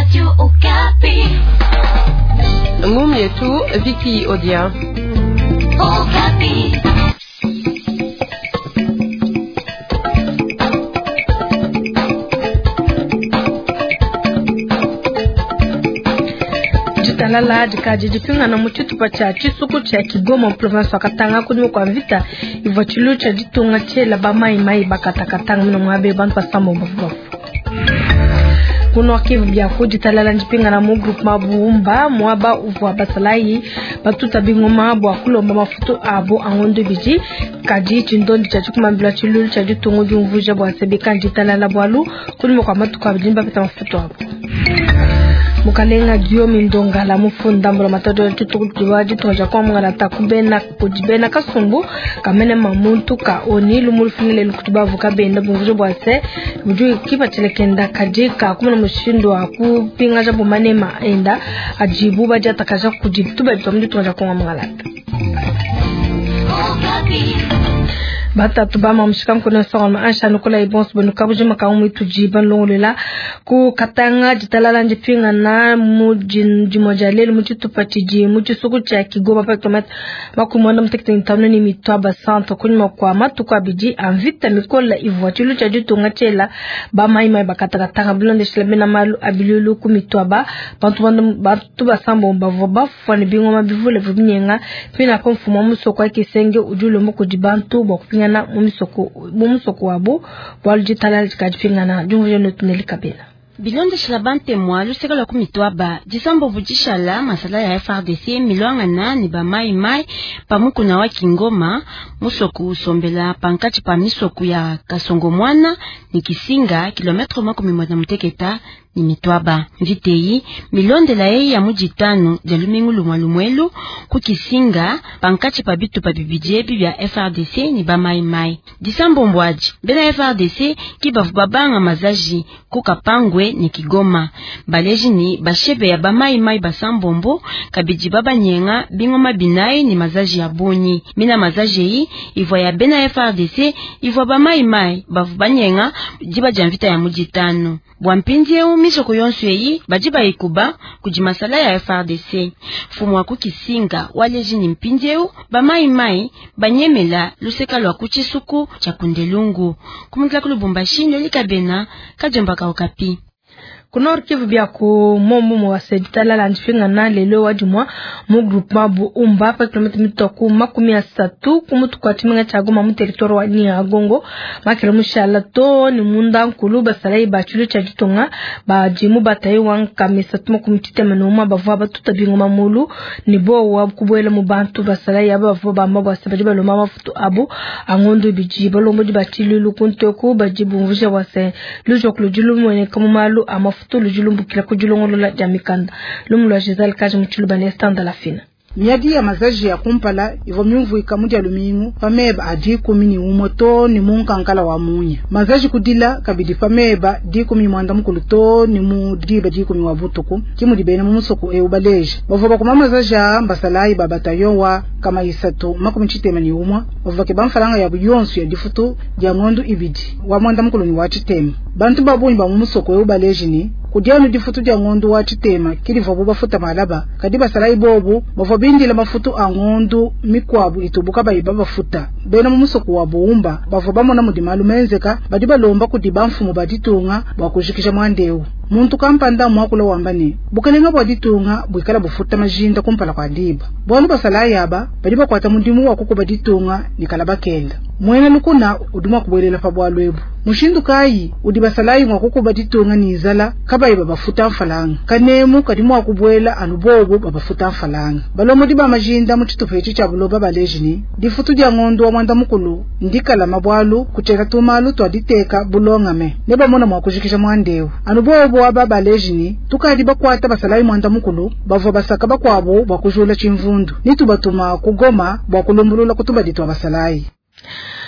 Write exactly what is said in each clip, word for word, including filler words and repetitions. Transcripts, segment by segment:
Radio Okapi. Ngumi yetu Vicky Odia. Okapi. Jitalala dikaji jipinga na muchitu pacha chisuku cha Kigoma province wa Katanga kunyo kwa vita ivochilu cha jitunga chela ba mai mai bakata Katanga mino mwabe bantu pasambo mbafu. Kuno Kivu bya kujitalala njipinga na mu group mabumba mwaba uvu abasalai batuta bingoma bwa kulomba mafuto abo angondo biji kaji chindondi cha chukuma bila chilulu cha jitungo jumvuja bwa sebeka jitalala bwalu kunyo kwa matuka bijimba pita mafuto abo. Mukalenga Dio Mindonga la mufunda mbula matado tutukujiwaji tuwaja kwa mga natakubena kujibena kasumbu kamene mamuntu ka oni lumulfinile lukutubavu kabenda bungujo bwase buju kipa telekenda kajika kumuna mushindo wa kupinga jabu manema enda ajibu baja takaja kujibu tuba bitomdi tuwaja kwa mga lata bata tubama mshika mkono sawa maasha nukula ibons bonu kabuju makaumu tujiban longolela ku Katanga jitalala njipinga na mujin jumojalele muchitu patiji muchisuku cha Kigoma pa tomat makumanda mtekte intano ni mitwaba santo kunyuma kwa matu kwa biji anvita mikola ivochilu cha jitunga chela ba mai mai bakata Katanga blonde shilabena malu abilulu ku mitwaba bantu bantu bantu basambo mbavo bafani bingoma bivule vubinyenga pina kwa mfumo musoko wa kisenge ujulo mko jibantu bokupinga na mumisoko mumisoko wabo waljitala jikajipingana jumvyo notuneli kabela Bilonde shlabante mwa luseka la kumitwaba jisambo vujishala masala ya F R D C milwanga na ni ba mai mai pamuku na wa Kingoma musoku usombela pankati pa misoku ya Kasongo mwana ni Kisinga kilometro makumi moja muteketa ni mitwaba vitei milonde la ye ya mujitano jalumingu lumwalumwelu ku Kisinga pankati pa bitu pa bibijebi vya F R D C ni ba mai mai jisambo mbwaji bela F R D C kibavu babanga mazaji kukapangwe ni Kigoma baleji ni bashebe ya bamai mai basambombo kabiji baba nyenga bingoma binai ni mazaji ya boni mina mazaji yi ivwa ya bena F R D C ivwa bamai mai bavu banyenga jiba jamvita ya mujitano bwampinje umisoko yonsu yi bajiba ikuba kujimasala ya F R D C fumu waku Kisinga waleji ni mpinjeu bamai mai banyemela luseka lwa kuchisuku cha kundelungu kumutla kulubumbashi likabena kajomba ka Okapi. Kunor Kivu bya ku momo mo waseditala la njipinga na lelo wajumwa mu group mabu umba pa kilometer mitoku makumi asatu kumutu kwa timinga chagoma mu territory wa ni agongo makiro mushala to ni munda nkulu basalai ba chulu cha jitonga ba jimu batai wan kamisa tumo kumtite manoma bavwa batuta bingoma mulu ni bo wa kubwela mu bantu basalai aba bavwa ba mabo asabajiba lo mama futu abu angondo bijiba lo moji batilu kuntoku bajibu mvuje wase lujo kulujulu mwene kamumalu ama tulu julumbu kila kujulongolo la jamikanda lumulwa jizal kaji mchulu bane standa la fina Miadi ya mazaji ya kumpala ivo myumvu ikamudia lumingu fameba adi kumini umoto ni munga nkala wa munya mazaji kudila kabidi fameba di kumi mwanda mkulu to ni mudiba di kumi wabutuku kimu dibene mumusoko e ubaleji bavoba kuma mazaji ya mbasalai babatayo wa kama isatu makumi chitema ni umwa bavoba kebamfalanga ya buyonsu ya difutu ya ngondu ibidi wa mwanda mkulu ni wachitema bantu babu imba mumusoko e ubaleji ni kudianu difutu dia ngondu wa chitema kili vobu bafuta malaba kadiba salai bobu bovo bindi la mafutu angondu mikwabu itubuka baiba bafuta bena mumusoko wa buumba bavo bamona mudimalu menzeka badiba lomba kudiba mfumu baditunga bakujikisha mwandeu muntu kampanda mwakula wambane bukalenga baditunga bwikala bufuta majinda kumpala kwa diba bwanu basalai aba badiba kwata mundimu wa kuko baditunga nikala bakenda mwene lukuna uduma kubwelela pa bwalwebu mushindu kai udiba salai mwa kuko baditunga nizala kabaiba bafuta mfalanga kanemu kadimu wa kubwela anubobo babafuta mfalanga balomo diba majinda mutitufe echi cha buloba balejini difutu dia ngondu wa mwanda mukulu ndikala mabwalu kucheka tumalu twaditeka bulongame neba mona mwa kujikisha mwandeu anubobo wa baba lejini tukadiba kwata basalai mwanda mukulu bavo basaka bakwabo bakujula chimvundu nitubatuma kugoma bakulumbulula kutuba ditwa basalai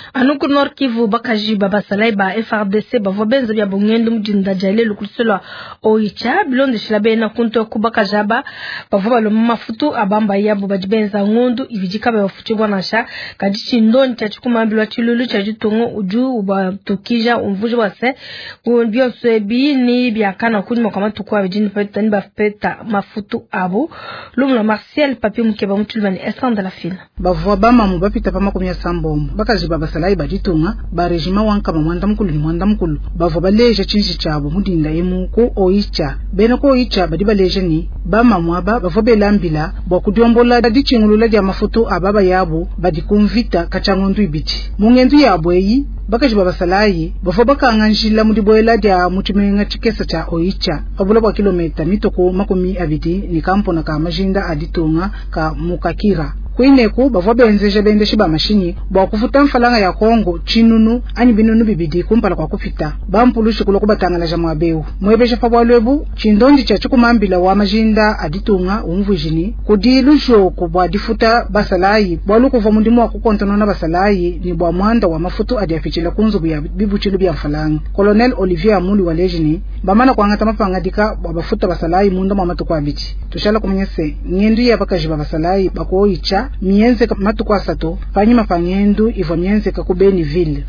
anuku Nord Kivu bakaji baba salai ba F R D C ba vobenza bya bungende mujinda jale lukusela oicha bilonde shilabe na kunto kubakajaba ba vobalo mafutu abamba yabo bajibenza ngondu ibijika ba fuchi bwanasha kadichi ndoni chachukuma bilwa chilulu chajitongo uju uba tukija umvuje wase ubyo sebi ni byakana kunima kama tukwa bijini peta ni ba peta mafutu abu lumla Martial papi mkeba mutulmani esanda la fina ba voba mamu bapita pa makumya sambombo bakaji baba salai bajitunga ba regima wanka ba mwanda mkulu ni mwanda mkulu ba voba leje chinshi chabo mudinda emu ko oicha bena ko oicha badiba leje ni ba mamu aba ba vobe lambila ba kudiombola dadichingulula dia mafutu ababa yabo badikumvita kachangondu ibiti mungendu yabo eyi bakaji baba salai ba voba kanganjila mudiboela dia mutimenga chikesa cha oicha abula kwa kilomita mitoko makumi abiti ni kampo na ka majinda aditunga ka mukakira kuineku bavwa benzeje bendeshi ba mashini bwa kufuta mfalanga ya Kongo chinunu ani binunu bibidi kumpala kwa kufita bampulushi kulo kubatanga na jamwa beu mwebesha fabwalwebu chindondi cha chukumambila wa majinda aditunga umvujini kudilu joko bwa difuta basalai bwalu kuva mundimu wa kukontonona basalai ni bwa mwanda wa mafutu adiafichila kunzubu ya bibuchilu bya mfalanga Colonel Olivier Amuli wa lejini bamana kwa ngata mapanga dika bwa bafuta basalai munda mwa matu kwa biti tushala kumenyese nyendu ya bakajiba basalai bako icha mienze matukwa sato fanyima fanyendu ivo mienze kakubeni vile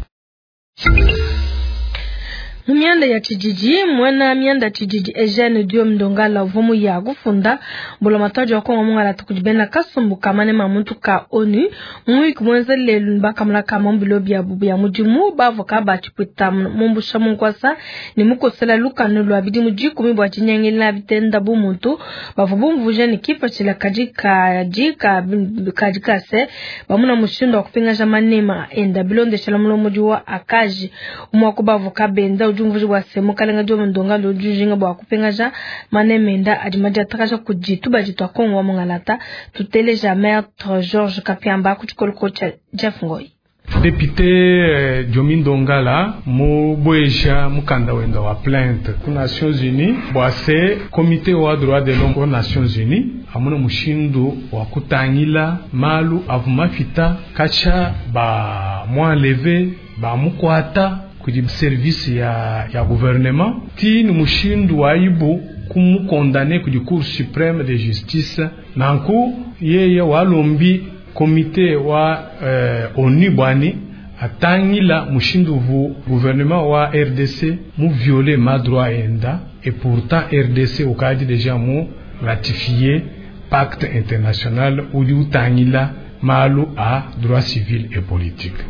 Mianda ya Chijiji, mwana mianda Chijiji Eugene Dio Mdongala uvumu ya gufunda mbula matajo wako mwangala tukujibena kasumbu kamane mamuntu ka onu mwi kumwenze lelu mbaka mlaka mambulobi ya bubu ya mujimu bavo kaba chipita mumbu shamu kwasa ni muko sela luka nulu abidi mujiku mibu wa chinyangi la vitenda bu muntu bavo bumbu jani kipa chila kajika jika kajika se bamuna mushindo wa kupinga jamanema enda bilonde shalamulo mujuwa akaji umwako bavo kabenda ujumvuji wa semo kalenga jo mndonga lo jujinga bwa kupengaja manemenda adimaja takaja kujitu bajitu akongo wa mngalata tutele jamais Georges Kapiamba kuchikolo kocha Jeff Ngoi Député eh, Diomin Dongala mo boeja mukanda wenda wa plainte ku Nations Unies boase comité wa droit de l'homme aux Nations Unies amuna mushindo wa kutangila malu avumafita kacha ba moi levé ba mukwata kudi service ya ya gouvernement ti ni mushindu wa ibu kumu condamné kudi cour suprême de justice nanku yeye walombi comité wa euh, ONU bwani atangila mushindu vu gouvernement wa R D C mu violer ma droit enda et pourtant R D C au cadre déjà mu ratifié pacte international ou du tangila malu a droit civil et politique.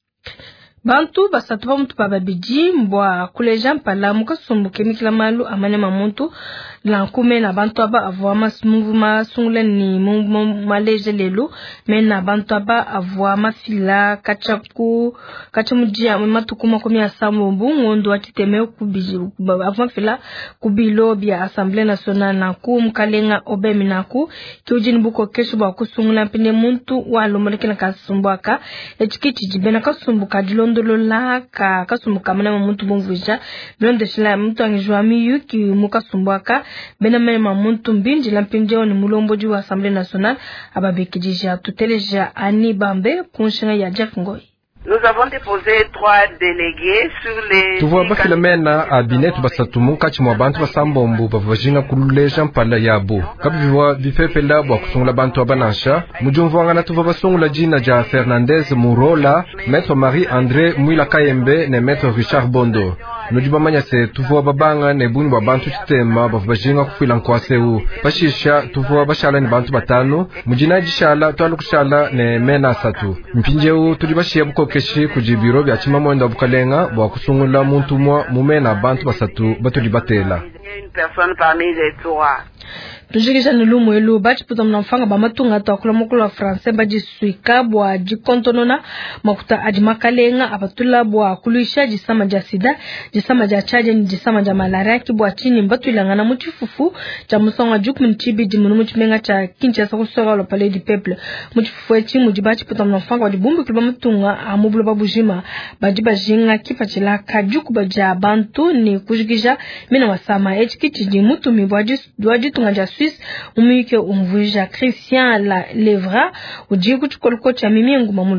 Bantu basatuba mtu bababiji mbwa kuleja mpala muka sumbuke mikila malu amane mamuntu lankume na bantu aba avwa masmungu masungule ni maleje lelu mena bantu aba avwa mafila kachaku kachamujia matukuma kumi asamu ngondo atiteme kubiji avwa fila kubilo bia Assemblée nationale na ku mkalenga obemi naku kiujini buko kesho bwa kusungula pinde muntu walomoleke na kasumbwaka echikiti jibena kasumbuka dilondolo la ka kasumbuka mana muntu bumvuja blonde shila muntu angijwa miyu ki mukasumbwaka bena mema muntu mbinji la mpinjeo ni mulomboji wa Assemblée nationale ababekijija tuteleja ani bambe kunshinga ya Jeff Ngoi. Nous avons déposé trois délégués sur les... Tuwa ba Filomena abinetu basatu munkachi mwa bantu basambombu bavajinga kululeja mpala yabo. Kabiwa bifepela bwa kusungula bantu abanansha. Mujumvuanga na tuwa basungula jina ja Fernandez Murola, Maître Marie-André Mwila Kayembe ne Maître Richard Bondo. Nujiba manya se tuwa babanga ne buni wa bantu chitema bavajinga kufila nkwase u. Bashisha tuwa bashala ni bantu batano. Mujina jishala tuwalu kushala ne mena satu. Mpinje u tulibashia buko keshi kujibiro bya chimamwenda bukalenga bwa kusungula muntu mwa mumena bantu basatu batuli batela une personne parmi les trois. Tujikisha nilumu elu bachi puta mnamfanga ba matunga ta kula mukulu wa français baji suika bwa jikontonona makuta ajimakalenga abatula bwa kulisha jisama ja sida jisama ja chaje ni jisama ja malaria ki bwa chini mbatu ilangana muchifufu cha musonga juk mchibi jimunu mchimenga cha Kinshasa kusora lo palais du peuple muchifufu echi mujibachi puta mnamfanga wajibumbu kiba matunga amubulu babujima baji bajinga kipachila kajuku baja bantu ni kujikisha mina wasama echi kichiji mutu mibwaji tunga ja Suisse umike umvuja Christian la Levra ujiku chukolko cha mimi nguma mulungu.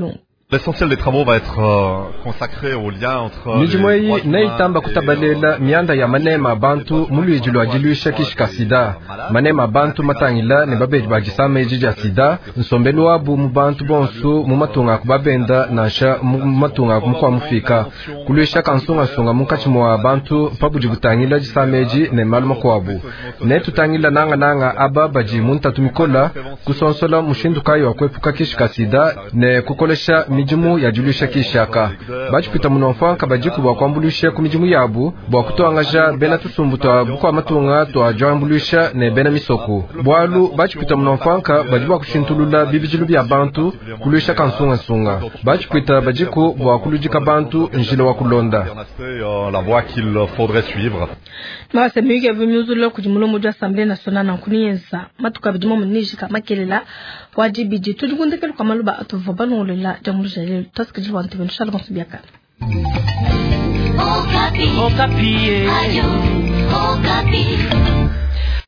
L'essentiel des travaux va être euh, consacré au lien entre Mijimoi naitamba kutabalela mianda ya manema bantu mulwijilo ajiluisha kishika sida. Manema bantu matangila ne babeji bajisame jija sida. Nsombelu wabu mubantu bonsu mumatunga kubabenda nasha mumatunga kumukwa mufika. Kuluisha kansunga sunga mukachimwa bantu pabuji butangila jisameji ne maluma kwabu. Ne tutangila nanga nanga aba baji muntatumikola kusonsola mushindu kayo wakwepuka kishika sida ne kukolesha mijimu ya julisha kishaka. Bachipita munonfanka bajiku bakwambulisha ku mijimu yabu bwakutoangaja bena tusumbuta bukwa matunga twa jambulisha ne bena misoko. Bwalu bachipita munonfanka bajibu kushintulula bibijilu bya bantu kulisha kansunga sunga. Bachipita bajiku bwakulujika bantu njilo wa kulonda. La voie qu'il faudrait suivre. Masa miyo vimyuzulo kujimulo moja Assemblée nationale na kuniyenza matuka bijimo munijika makelela wajibiji tujugundekelo kamaluba atuvobano lela jamuru jale taskijil wanti benu shala konsubiaka Okapi Okapi Ayo Okapi